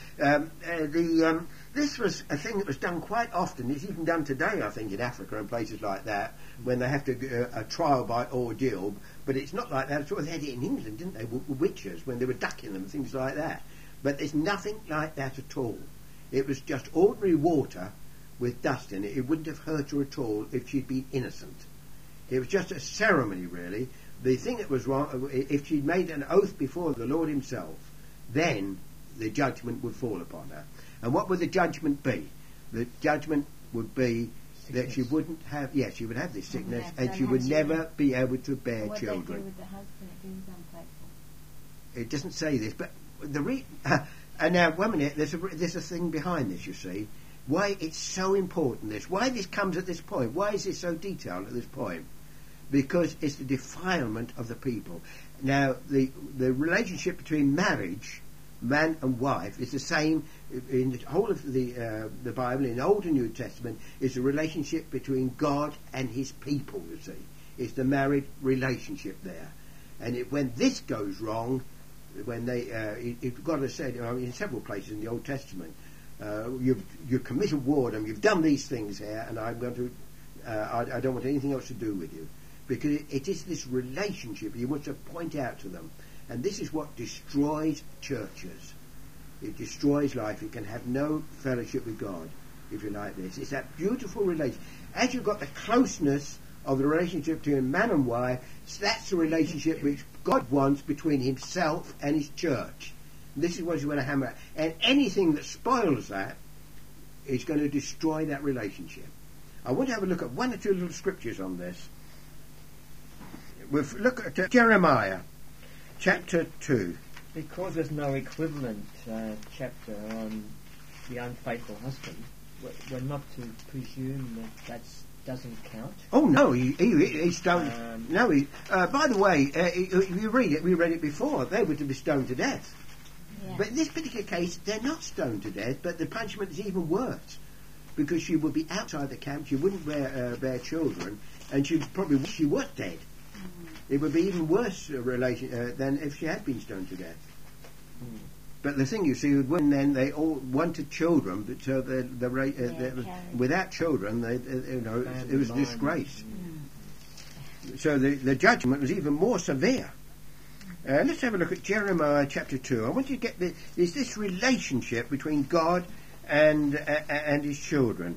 this was a thing that was done quite often. It's even done today, I think, in Africa and places like that, when they have to a trial by ordeal. But it's not like that. Sort of they had it in England, didn't they? Witches, when they were ducking them, things like that. But there's nothing like that at all. It was just ordinary water with dust in it. It wouldn't have hurt her at all if she'd been innocent. It was just a ceremony, really. The thing that was wrong, if she'd made an oath before the Lord himself, then the judgment would fall upon her. And what would the judgment be? The judgment would be sickness. That she wouldn't have, she would have this sickness, and she would never be able to bear children. What would they do with the husband if he was unfaithful? It doesn't say this, but And now, 1 minute, there's a thing behind this, you see. Why it's so important, this. Why this comes at this point. Why is this so detailed at this point? Because it's the defilement of the people. Now, the relationship between marriage, man and wife, is the same in the whole of the Bible, in the Old and New Testament, is the relationship between God and his people, you see. It's the married relationship there. And when this goes wrong, when God has said in several places in the Old Testament, you commit a whoredom, you've done these things here, and I'm going to, I don't want anything else to do with you. Because it is this relationship you want to point out to them. And this is what destroys churches. It destroys life. It can have no fellowship with God if you like this. It's that beautiful relation. As you've got the closeness of the relationship between man and wife, that's the relationship which God wants between himself and his church. And this is what he's going to hammer at. And anything that spoils that is going to destroy that relationship. I want to have a look at one or two little scriptures on this. We'll look at Jeremiah chapter 2. Because there's no equivalent chapter on the unfaithful husband, we're not to presume that doesn't count. Oh no, he's stoned. By the way, you read it. We read it before. They were to be stoned to death. Yeah. But in this particular case, they're not stoned to death. But the punishment is even worse because she would be outside the camp. She wouldn't bear children, and she was dead. It would be even worse than if she had been stoned to death. But the thing, you see, when then they all wanted children, but so without children, it was a disgrace. So the judgment was even more severe. Let's have a look at Jeremiah chapter 2. I want you to get this relationship between God and his children.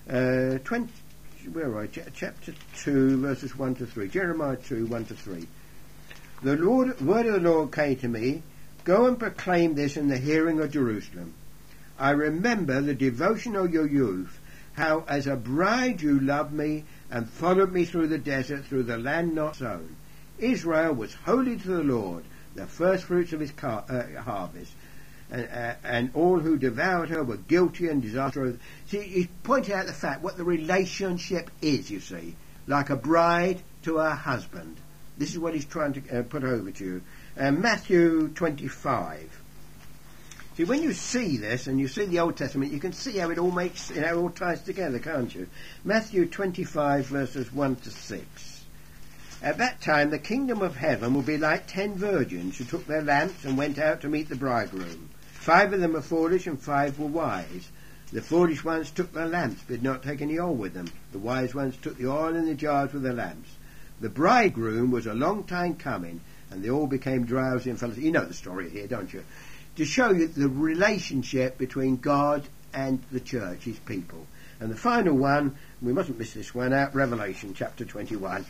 Chapter 2, verses 1 to 3. Jeremiah 2, 1 to 3. The word of the Lord came to me, go and proclaim this in the hearing of Jerusalem. I remember the devotion of your youth, how as a bride you loved me and followed me through the desert, through the land not sown. Israel was holy to the Lord, the first fruits of his harvest. And all who devoured her were guilty and disastrous. See, he's pointing out the fact, what the relationship is, you see. Like a bride to her husband. This is what he's trying to put over to you. Matthew 25. See, when you see this, and you see the Old Testament, you can see how it all makes, it all ties together, can't you? Matthew 25, verses 1 to 6. At that time, the kingdom of heaven will be like 10 virgins who took their lamps and went out to meet the bridegroom. 5 of them were foolish and 5 were wise. The foolish ones took their lamps, but did not take any oil with them. The wise ones took the oil in the jars with the lamps. The bridegroom was a long time coming, and they all became drowsy and fell asleep. You know the story here, don't you? To show you the relationship between God and the church, his people. And the final one, we mustn't miss this one out, Revelation chapter 21.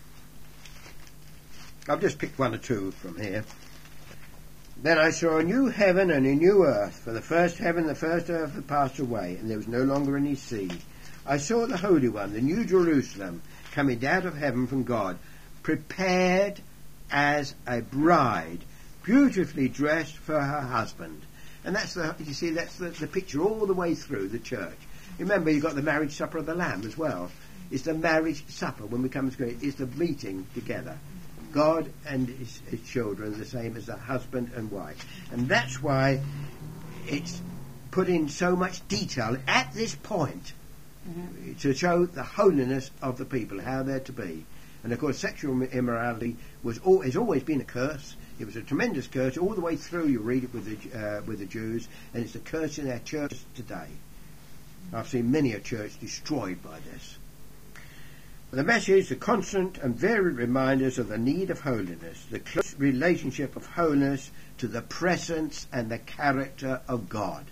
I've just picked one or two from here. Then I saw a new heaven and a new earth, for the first heaven and the first earth had passed away, and there was no longer any sea. I saw the Holy One, the New Jerusalem, coming down of heaven from God, prepared as a bride, beautifully dressed for her husband. And that's the picture all the way through the church. Remember, you've got the marriage supper of the Lamb as well. It's the marriage supper when we come to it. It's the meeting together. God and his children are the same as the husband and wife. And that's why it's put in so much detail at this point to show the holiness of the people, how they're to be. And of course, sexual immorality has always been a curse. It was a tremendous curse all the way through. You read it with the Jews, and it's a curse in our churches today. I've seen many a church destroyed by this. The message, the constant and varied reminders of the need of holiness, the close relationship of holiness to the presence and the character of God.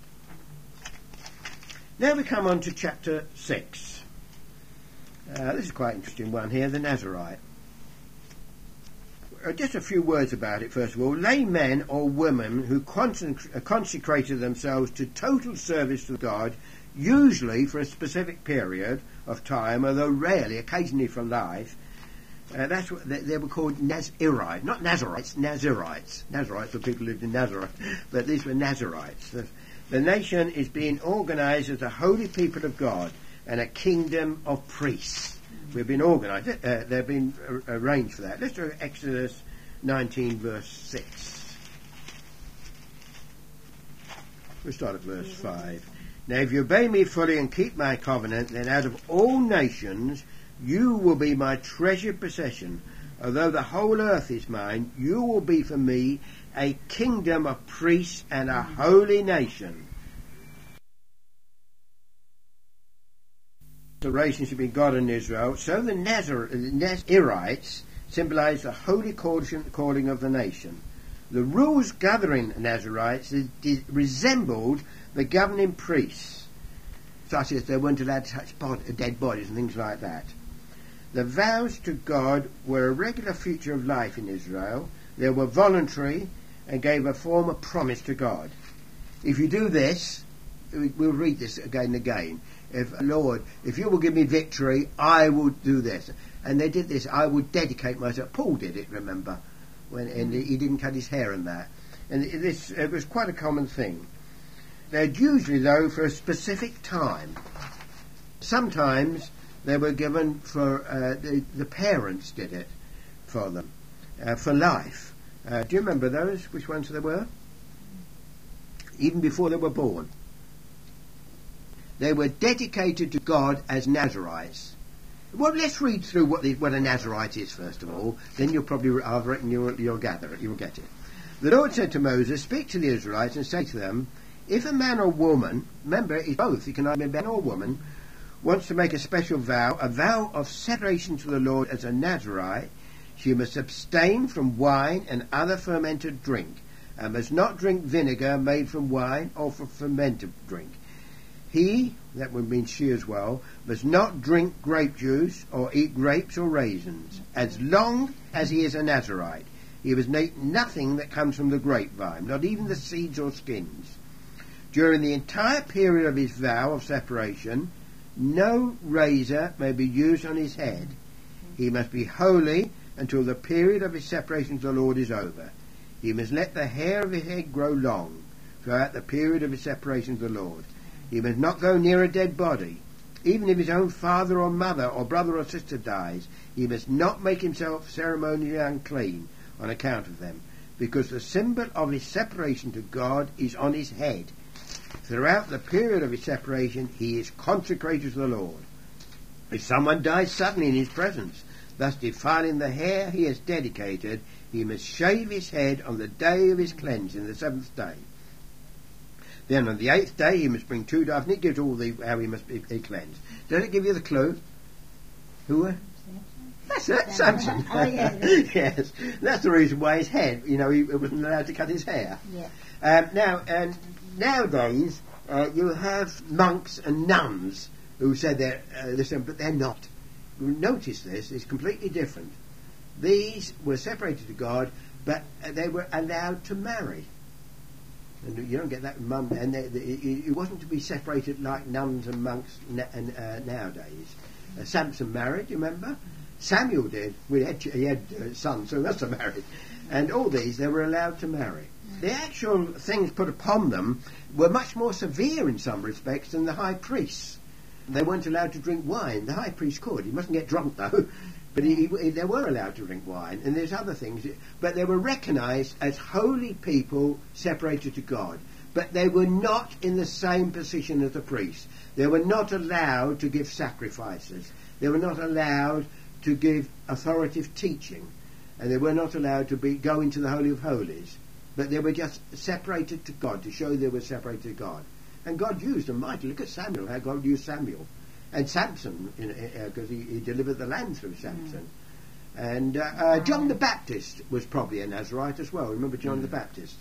Now we come on to chapter 6. This is quite an interesting one here, the Nazarite. Just a few words about it first of all. Lay men or women who consecrated themselves to total service to God, usually for a specific period of time, although rarely, occasionally for life, That's what they were called Nazirites, not Nazarites, Nazirites. Nazarites were people who lived in Nazareth, but these were Nazarites. The nation is being organised as a holy people of God and a kingdom of priests. We've been organised. They've been arranged for that. Let's do Exodus 19, verse 6. We'll start at verse 5. Now, if you obey me fully and keep my covenant, then out of all nations you will be my treasured possession. Although the whole earth is mine, you will be for me a kingdom of priests and a holy nation. The relationship between God and Israel. So the Nazirites symbolise the holy calling of the nation. The rules governing Nazirites resembled the governing priests, such as they weren't allowed to touch dead bodies and things like that. The vows to God were a regular feature of life in Israel. They were voluntary and gave a form of promise to God. If you do this, we'll read this again and again. Lord, if you will give me victory, I will do this. And they did this. I will dedicate myself. Paul did it, remember, and he didn't cut his hair and that. And it was quite a common thing. They're usually, though, for a specific time. Sometimes they were given for, the parents did it for them, for life. Do you remember those? Which ones they were? Even before they were born. They were dedicated to God as Nazarites. Well, let's read through what a Nazarite is, first of all. Then you'll probably, I reckon you'll gather it, you'll get it. The Lord said to Moses, speak to the Israelites and say to them, if a man or woman, remember it's both, you can either be a man or woman, wants to make a special vow, a vow of separation to the Lord as a Nazarite, she must abstain from wine and other fermented drink, and must not drink vinegar made from wine or from fermented drink. He, that would mean she as well, must not drink grape juice or eat grapes or raisins, as long as he is a Nazarite. He must eat nothing that comes from the grapevine, not even the seeds or skins. During the entire period of his vow of separation, no razor may be used on his head. He must be holy until the period of his separation to the Lord is over. He must let the hair of his head grow long throughout the period of his separation to the Lord. He must not go near a dead body. Even if his own father or mother or brother or sister dies, he must not make himself ceremonially unclean on account of them, because the symbol of his separation to God is on his head. Throughout the period of his separation, he is consecrated to the Lord. If someone dies suddenly in his presence, thus defiling the hair he has dedicated, he must shave his head on the day of his cleansing, the seventh day. Then on the eighth day he must bring 2 doves, and it gives all how he must be cleansed. Does it give you the clue? Who? That's it, Samson. Oh, yeah. Yes, that's the reason why his head, he wasn't allowed to cut his hair. Yeah. Nowadays you have monks and nuns who said they're listen, but they're not. Notice this, it's completely different. These were separated to God, but they were allowed to marry. And you don't get that and it wasn't to be separated like nuns and monks nowadays. Samson married, you remember? Samuel did. He had sons, so he must have married. And all these, they were allowed to marry. The actual things put upon them were much more severe in some respects than the high priests. They weren't allowed to drink wine. The high priest could. He mustn't get drunk, though. But they were allowed to drink wine, and there's other things. But they were recognised as holy people separated to God. But they were not in the same position as the priests. They were not allowed to give sacrifices. They were not allowed to give authoritative teaching. And they were not allowed to go into the Holy of Holies. But they were just separated to God, to show they were separated to God. And God used them mightily. Look at Samuel, how God used Samuel. And Samson, because he delivered the land through Samson. And John the Baptist was probably a Nazarite as well. Remember John the Baptist?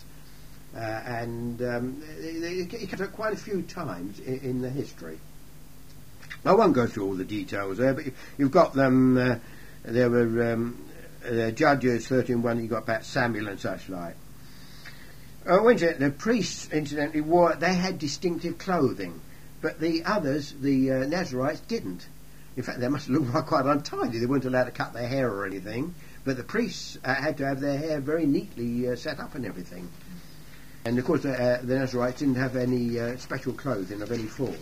He came up quite a few times in the history. I won't go through all the details there, but you've got them. There were Judges 13:1. You got about Samuel and such like. The priests, incidentally, they had distinctive clothing. But the others, the Nazarites, didn't. In fact, they must look like quite untidy. They weren't allowed to cut their hair or anything, but the priests had to have their hair very neatly set up and everything. And of course, the Nazarites didn't have any special clothing of any form.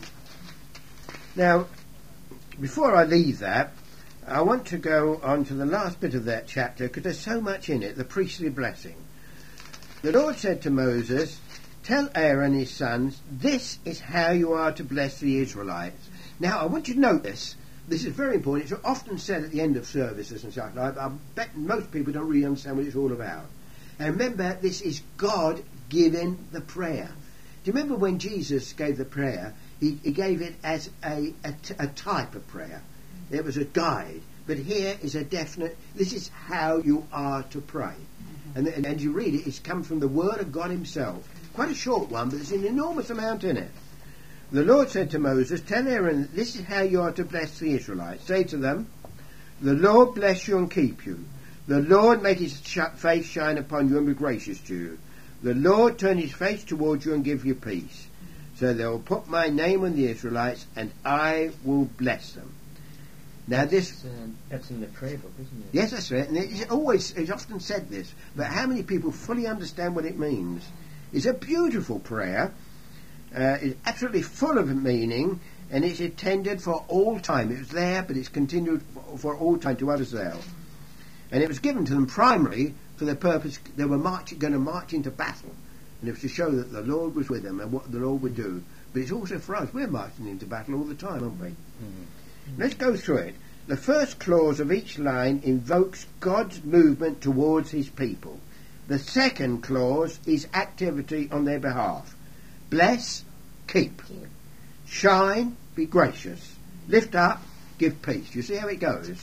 Now, before I leave that, I want to go on to the last bit of that chapter, because there's so much in it, the priestly blessing. The Lord said to Moses, "Tell Aaron and his sons, this is how you are to bless the Israelites." Now, I want you to notice, this is very important. It's often said at the end of services and such. I bet most people don't really understand what it's all about. And remember, this is God giving the prayer. Do you remember when Jesus gave the prayer? He gave it as a type of prayer. It was a guide. But here is a definite, this is how you are to pray. And you read it, it's come from the Word of God himself. Quite a short one, but there's an enormous amount in it. The Lord said to Moses, "Tell Aaron, this is how you are to bless the Israelites. Say to them, the Lord bless you and keep you. The Lord make his face shine upon you and be gracious to you. The Lord turn his face towards you and give you peace. So they will put my name on the Israelites, and I will bless them." Now that's in the prayer book, isn't it? Yes, that's right. And it's often said this, but how many people fully understand what it means? It's a beautiful prayer. It's absolutely full of meaning, and it's intended for all time. It was there, but it's continued for all time to others there. And it was given to them primarily for the purpose they were going to march into battle, and it was to show that the Lord was with them and what the Lord would do. But it's also for us. We're marching into battle all the time, aren't we? Mm-hmm. Let's go through it. The first clause of each line invokes God's movement towards his people. The second clause is activity on their behalf. Bless, keep. Shine, be gracious. Lift up, give peace. You see how it goes?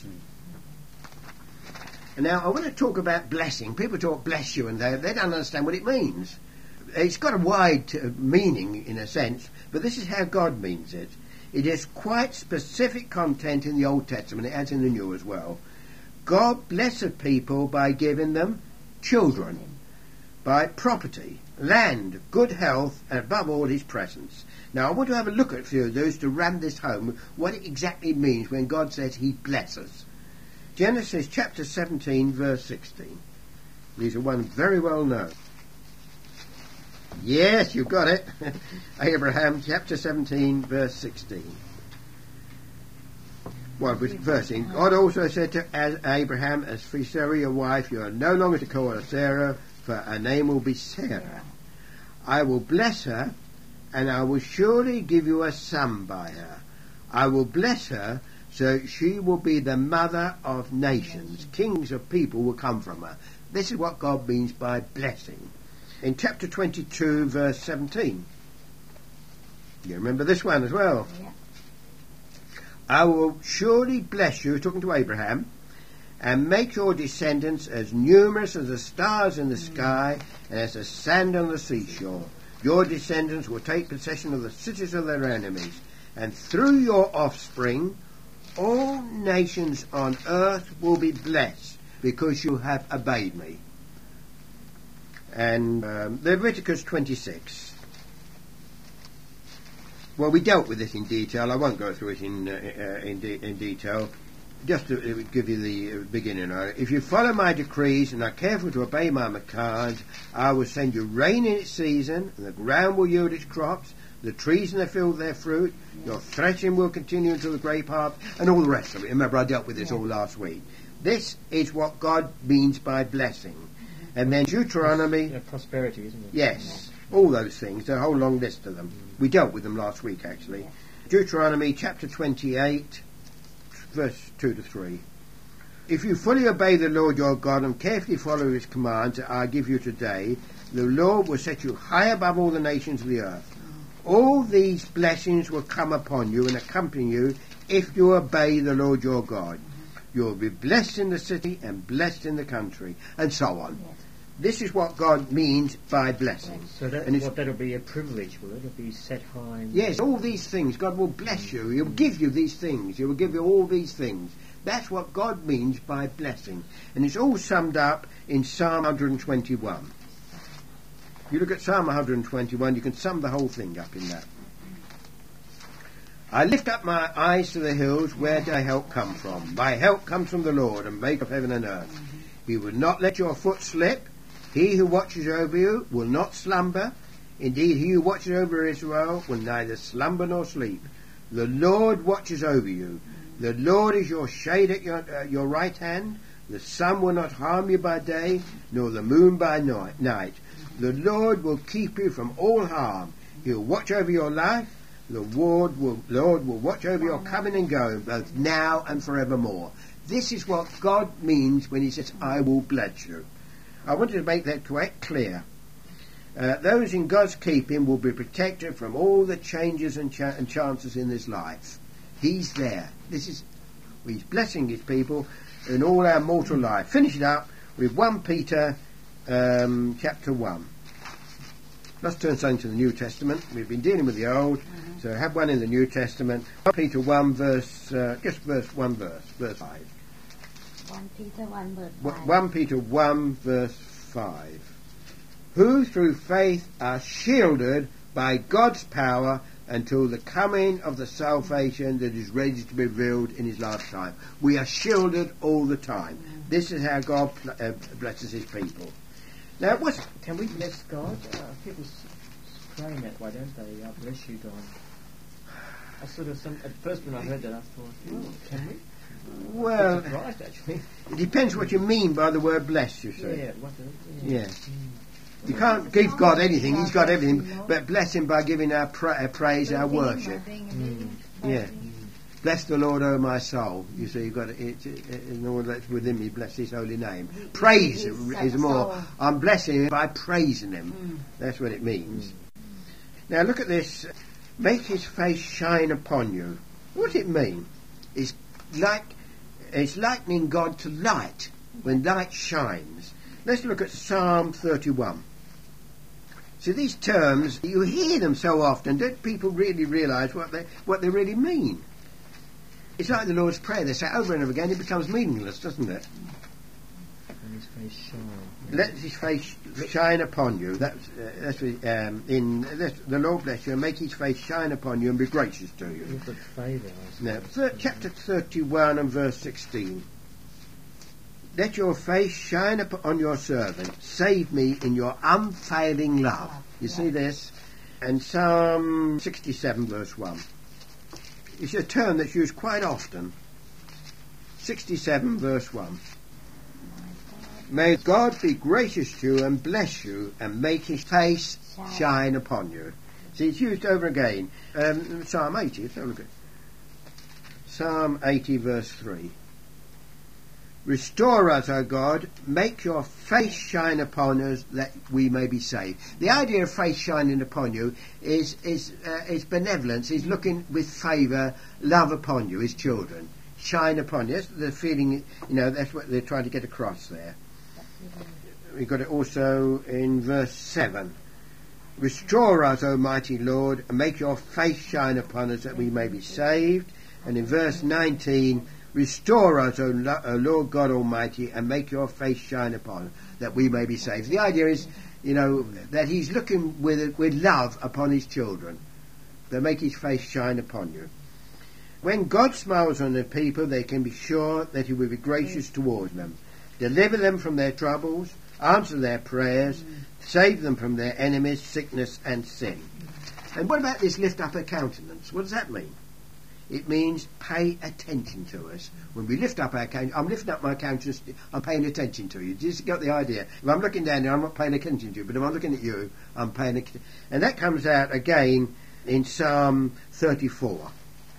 And now I want to talk about blessing. People talk bless you and they don't understand what it means. It's got a wide meaning in a sense, but this is how God means it. It has quite specific content in the Old Testament. It has in the New as well. God blessed people by giving them children, by property, land, good health, and above all his presence. Now I want to have a look at a few of those to ram this home, what it exactly means when God says he blesses. Genesis chapter 17 verse 16. These are one very well known. Yes, you've got it. Abraham chapter 17 verse 16. Well, verse 16. God also said to Abraham, "As for Sarah your wife, you are no longer to call her Sarah, for her name will be Sarah. I will bless her, and I will surely give you a son by her. I will bless her, so she will be the mother of nations. Kings of people will come from her." This is what God means by blessing. In chapter 22 verse 17. You remember this one as well. Yeah. "I will surely bless you," talking to Abraham, "and make your descendants as numerous as the stars in the sky and as the sand on the seashore. Your descendants will take possession of the cities of their enemies, and through your offspring all nations on earth will be blessed because you have obeyed me." And Leviticus 26. Well, we dealt with this in detail. I won't go through it in detail. Just to give you the beginning of it. "If you follow my decrees and are careful to obey my commands, I will send you rain in its season, and the ground will yield its crops, the trees in the field their fruit, your threshing will continue until the grape harvest," and all the rest of it. Remember, I dealt with this all last week. This is what God means by blessing. And then Deuteronomy... prosperity, isn't it? Yes, all those things, the whole long list of them. We dealt with them last week, actually. Yeah. Deuteronomy chapter 28, verse 2 to 3. "If you fully obey the Lord your God and carefully follow his commands that I give you today, the Lord will set you high above all the nations of the earth. All these blessings will come upon you and accompany you if you obey the Lord your God. You will be blessed in the city and blessed in the country," and so on. Yes. This is what God means by blessing. So that'll be a privilege, will it? It'll be set high. Yes, all these things. God will bless you. He'll give you these things. He will give you all these things. That's what God means by blessing. And it's all summed up in Psalm 121. If you look at Psalm 121, you can sum the whole thing up in that. I lift up my eyes to the hills. Where does my help come from? My help comes from the Lord, and maker of heaven and earth. He will not let your foot slip. He who watches over you will not slumber. Indeed, he who watches over Israel will neither slumber nor sleep. The Lord watches over you. The Lord is your shade at your right hand. The sun will not harm you by day, nor the moon by night. The Lord will keep you from all harm. He will watch over your life. The Lord will watch over your coming and going, both now and forevermore. This is what God means when he says, I will bless you. I wanted to make that quite clear. Those in God's keeping will be protected from all the changes and chances in this life. He's there. He's blessing his people in all our mortal life. Finish it up with 1 Peter chapter 1. Let's turn something to the New Testament. We've been dealing with the Old, so have one in the New Testament. 1 Peter 1 verse 5. 1 Peter 1 verse 5. 1 Peter 1 verse 5. Who through faith are shielded by God's power until the coming of the salvation that is ready to be revealed in his last time. We are shielded all the time. This is how God blesses his people. Now, can we bless God? People claim that, why don't they? Bless you, God. At first when I heard that, I thought, oh, can we? Well, I'm surprised, actually. It depends what you mean by the word bless, you see. Yeah. You can't give God anything, he's got everything, but bless him by giving our praise, our worship. Yeah. Bless the Lord, O my soul. You see, you've got in all that's within me, bless his holy name. Praise is more. I'm blessing him by praising him. That's what it means. Now look at this. Make his face shine upon you. What does it mean? It's likening God to light, when light shines. Let's look at Psalm 31. So these terms, you hear them so often, don't people really realise what they really mean? It's like the Lord's Prayer. They say over and over again, it becomes meaningless, doesn't it? And his face shine. Let his face shine upon you. The Lord bless you and make his face shine upon you and be gracious to you. With favour, now, chapter 31 and verse 16. Let your face shine upon your servant. Save me in your unfailing love. You see this? And Psalm 67 verse 1. It's a term that's used quite often. 67 verse 1. May God be gracious to you and bless you and make his face shine upon you. See, it's used over again. Psalm 80, let's have a look at Psalm 80 verse 3. Restore us, O God, make your face shine upon us that we may be saved. The idea of face shining upon you is benevolence, is looking with favour, love upon you, his children. Shine upon you. That's the feeling, that's what they're trying to get across there. We've got it also in verse 7. Restore us, O mighty Lord, and make your face shine upon us that we may be saved. And in verse 19, restore us, O Lord God Almighty, and make your face shine upon us, that we may be saved. The idea is, that he's looking with love upon his children, to make his face shine upon you. When God smiles on the people, they can be sure that he will be gracious towards them, deliver them from their troubles, answer their prayers, save them from their enemies, sickness and sin. And what about this lift up a countenance? What does that mean? It means pay attention to us. When we lift up our countenance, I'm lifting up my countenance, I'm paying attention to you. Do you get the idea? If I'm looking down there, I'm not paying attention to you, but if I'm looking at you, I'm paying attention. And that comes out again in Psalm 34.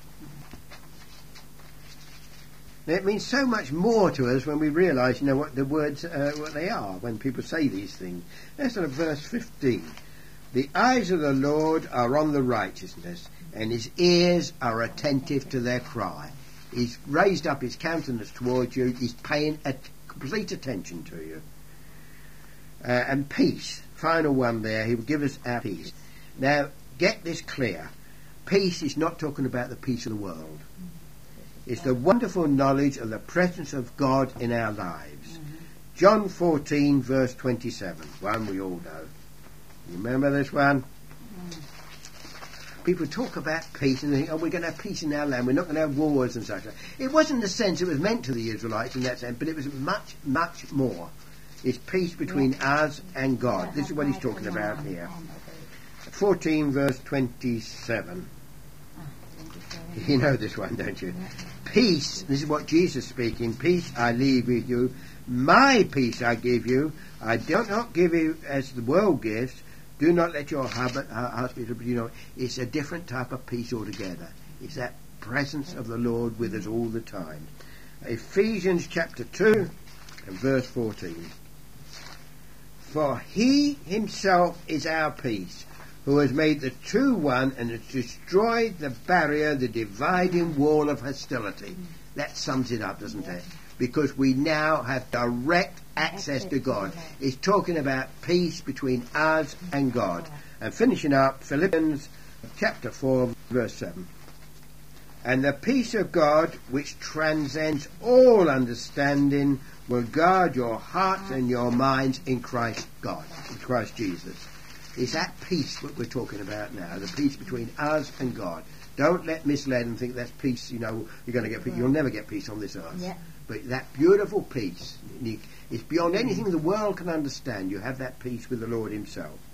It means so much more to us when we realise, what the words, what they are, when people say these things. Let's look at verse 15. The eyes of the Lord are on the righteousness, and his ears are attentive to their cry. He's raised up his countenance towards you. He's paying complete attention to you. And peace, final one there. He will give us our peace. Now, get this clear. Peace is not talking about the peace of the world. It's the wonderful knowledge of the presence of God in our lives. John 14 verse 27, one we all know. You remember this one? people talk about peace and they think, oh, we're going to have peace in our land, we're not going to have wars and such. It wasn't the sense it was meant to the Israelites in that sense, but it was much, much more. It's peace between us and God. This is what he's talking about here. 14 verse 27. You know this one, don't you? Peace, this is what Jesus is speaking, peace I leave with you, my peace I give you, I do not give you as the world gives. Do not let your hearts be troubled. You know, it's a different type of peace altogether. It's that presence of the Lord with us all the time. Ephesians chapter 2 and verse 14. For he himself is our peace, who has made the two one and has destroyed the barrier, the dividing wall of hostility. That sums it up, doesn't it? Because we now have direct access to God. It's talking about peace between us and God. And finishing up, Philippians chapter 4, verse 7. And the peace of God, which transcends all understanding, will guard your hearts and your minds in Christ God, in Christ Jesus. It's that peace that we're talking about now, the peace between us and God. Don't let misled and think that's peace, you know, you're going to get peace. You'll never get peace on this earth. Yeah. But that beautiful peace, it's beyond anything the world can understand. You have that peace with the Lord himself.